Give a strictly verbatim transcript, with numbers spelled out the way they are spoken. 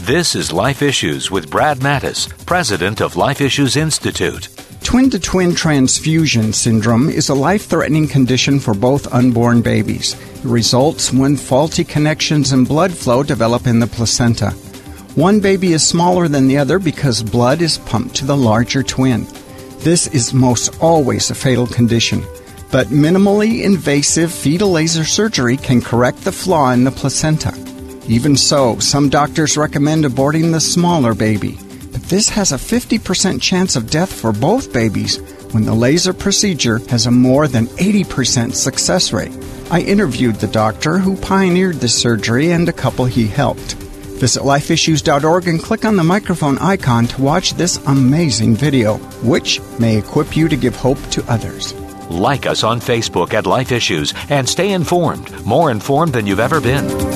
This is Life Issues with Brad Mattis, president of Life Issues Institute. Twin-to-twin transfusion syndrome is a life-threatening condition for both unborn babies. It results when faulty connections in blood flow develop in the placenta. One baby is smaller than the other because blood is pumped to the larger twin. This is most always a fatal condition, but minimally invasive fetal laser surgery can correct the flaw in the placenta. Even so, some doctors recommend aborting the smaller baby. But this has a fifty percent chance of death for both babies when the laser procedure has a more than eighty percent success rate. I interviewed the doctor who pioneered this surgery and a couple he helped. Visit life issues dot org and click on the microphone icon to watch this amazing video, which may equip you to give hope to others. Like us on Facebook at Life Issues and stay informed, more informed than you've ever been.